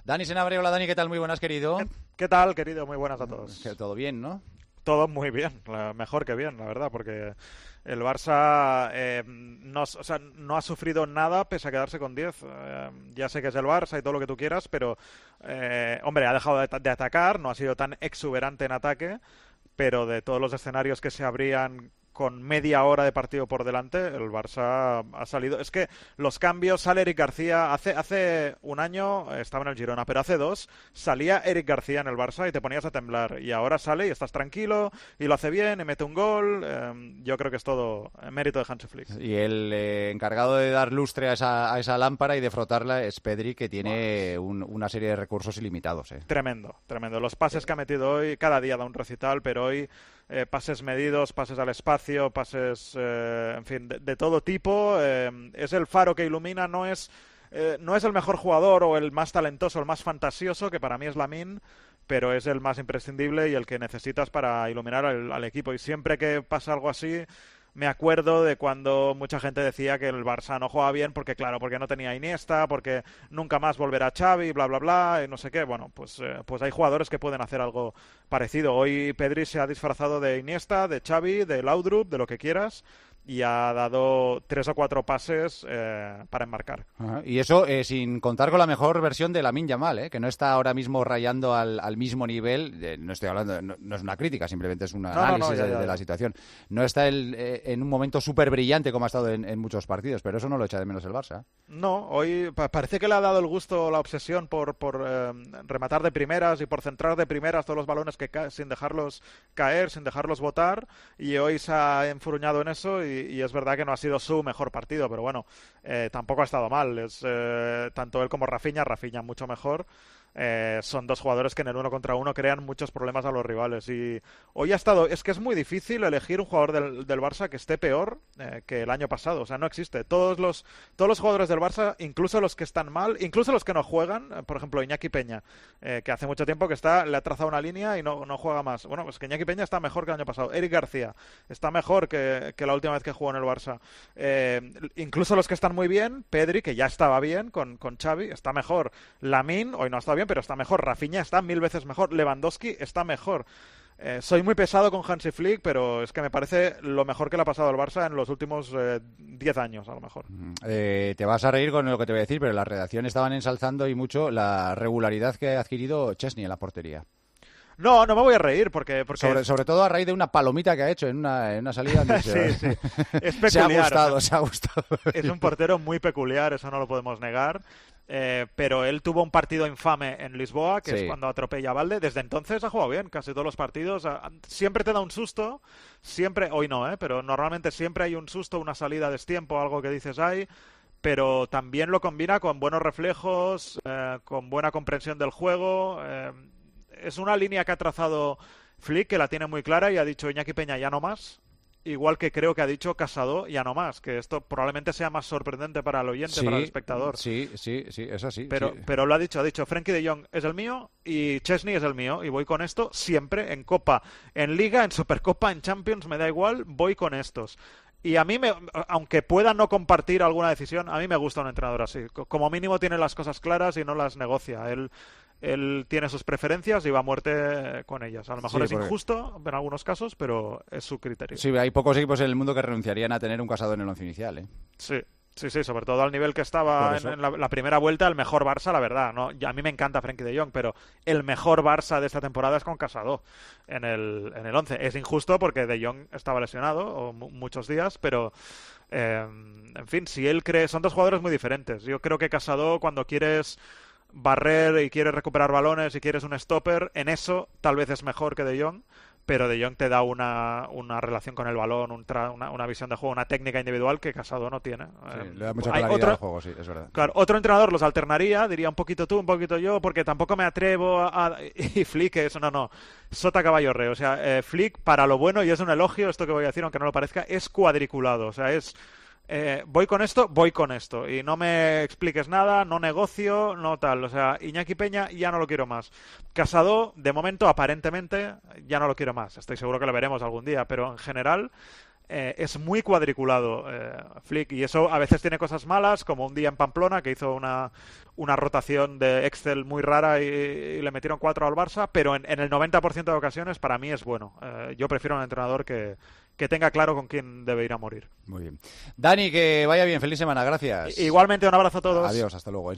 Dani Senabre, hola Dani, ¿qué tal? Muy buenas, querido. ¿Qué tal, querido? Muy buenas a todos. Todo bien, ¿no? Todo muy bien, mejor que bien, la verdad, porque el Barça no ha sufrido nada pese a quedarse con 10. Ya sé que es el Barça y todo lo que tú quieras, pero, hombre, ha dejado de atacar, no ha sido tan exuberante en ataque, pero de todos los escenarios que se abrían con media hora de partido por delante, el Barça ha salido. Es que los cambios, sale Eric García. Hace un año estaba en el Girona, pero hace 2 salía Eric García en el Barça y te ponías a temblar. Y ahora sale y estás tranquilo y lo hace bien y mete un gol. Yo creo que es todo mérito de Hansi Flick. Y el encargado de dar lustre a esa lámpara y de frotarla es Pedri, que tiene una serie de recursos ilimitados. Tremendo, tremendo. Los pases que ha metido hoy, cada día da un recital, pero hoy pases medidos, pases al espacio, pases, en fin, de todo tipo. Es el faro que ilumina, no es el mejor jugador o el más talentoso, el más fantasioso, que para mí es Lamine, pero es el más imprescindible y el que necesitas para iluminar al equipo. Y siempre que pasa algo así, me acuerdo de cuando mucha gente decía que el Barça no jugaba bien porque no tenía Iniesta, porque nunca más volverá Xavi, bla, bla, bla, y no sé qué. Bueno, pues hay jugadores que pueden hacer algo parecido. Hoy Pedri se ha disfrazado de Iniesta, de Xavi, de Laudrup, de lo que quieras, y ha dado 3 o 4 pases para enmarcar. Ajá. Y eso sin contar con la mejor versión de Lamine Yamal, que no está ahora mismo rayando al mismo nivel. No estoy hablando, no es una crítica, simplemente es un análisis de la situación. No está en un momento súper brillante como ha estado en muchos partidos, pero eso no lo echa de menos el Barça. No, hoy parece que le ha dado el gusto, la obsesión por rematar de primeras y por centrar de primeras todos los balones que sin dejarlos caer, sin dejarlos botar, y hoy se ha enfurruñado en eso y es verdad que no ha sido su mejor partido, pero bueno, tampoco ha estado mal. Tanto él como Rafinha mucho mejor. Son dos jugadores que en el 1 contra 1 crean muchos problemas a los rivales, y hoy es que es muy difícil elegir un jugador del Barça que esté peor que el año pasado. O sea, no existe. Todos los jugadores del Barça, incluso los que están mal, incluso los que no juegan, por ejemplo Iñaki Peña, que hace mucho tiempo que le ha trazado una línea y no juega más. Bueno, pues que Iñaki Peña está mejor que el año pasado. Eric García está mejor que la última vez que jugó en el Barça. Incluso los que están muy bien, Pedri, que ya estaba bien con Xavi, está mejor. Lamine hoy no está bien, pero está mejor. Rafinha está 1000 veces mejor. Lewandowski está mejor. Soy muy pesado con Hansi Flick, pero es que me parece lo mejor que le ha pasado al Barça en los últimos 10 años, a lo mejor. Te vas a reír con lo que te voy a decir, pero la redacción estaban ensalzando y mucho la regularidad que ha adquirido Chesney en la portería. No me voy a reír porque... Sobre todo a raíz de una palomita que ha hecho en una salida. Sí. Es peculiar. Se ha gustado. Es un portero muy peculiar, eso no lo podemos negar. Pero él tuvo un partido infame en Lisboa, que es cuando atropella a Valde. Desde entonces ha jugado bien, casi todos los partidos. Siempre te da un susto, hoy no, pero normalmente siempre hay un susto, una salida a destiempo, algo que dices ahí, pero también lo combina con buenos reflejos, con buena comprensión del juego. Es una línea que ha trazado Flick, que la tiene muy clara, y ha dicho Iñaki Peña ya no más. Igual que creo que ha dicho Casado, ya no más, que esto probablemente sea más sorprendente para el oyente, para el espectador. Sí, eso sí. Pero lo ha dicho Frenkie de Jong es el mío y Chesney es el mío, y voy con esto siempre, en Copa, en Liga, en Supercopa, en Champions, me da igual, voy con estos. Y a mí, aunque pueda no compartir alguna decisión, a mí me gusta un entrenador así. Como mínimo tiene las cosas claras y no las negocia. Él tiene sus preferencias y va a muerte con ellas. A lo mejor es injusto en algunos casos, pero es su criterio. Sí, hay pocos equipos en el mundo que renunciarían a tener un Casado en el once inicial, ¿eh? Sí, sobre todo al nivel que estaba en la primera vuelta, el mejor Barça, la verdad, ¿no? A mí me encanta Frenkie de Jong, pero el mejor Barça de esta temporada es con Casado en el 11. Es injusto porque de Jong estaba lesionado muchos días, pero en fin, si él cree... Son dos jugadores muy diferentes. Yo creo que Casado, cuando quieres barrer y quieres recuperar balones y quieres un stopper, en eso tal vez es mejor que De Jong, pero De Jong te da una relación con el balón, una visión de juego, una técnica individual que Casado no tiene. Le da mucha claridad al juego, sí, es verdad. Claro, otro entrenador los alternaría, diría un poquito tú, un poquito yo, porque tampoco me atrevo y Flick, eso no. Sota caballo rey. O sea, Flick, para lo bueno, y es un elogio esto que voy a decir, aunque no lo parezca, es cuadriculado. O sea, es... voy con esto y no me expliques nada, no negocio, no tal. O sea, Iñaki Peña ya no lo quiero más. Casado, de momento, aparentemente, ya no lo quiero más. Estoy seguro que lo veremos algún día, pero en general es muy cuadriculado Flick, y eso a veces tiene cosas malas, como un día en Pamplona que hizo una rotación de Excel muy rara y le metieron 4 al Barça, pero en el 90% de ocasiones para mí es bueno. Yo prefiero un entrenador que tenga claro con quién debe ir a morir. Muy bien. Dani, que vaya bien, feliz semana, gracias. Igualmente, un abrazo a todos. Adiós, hasta luego.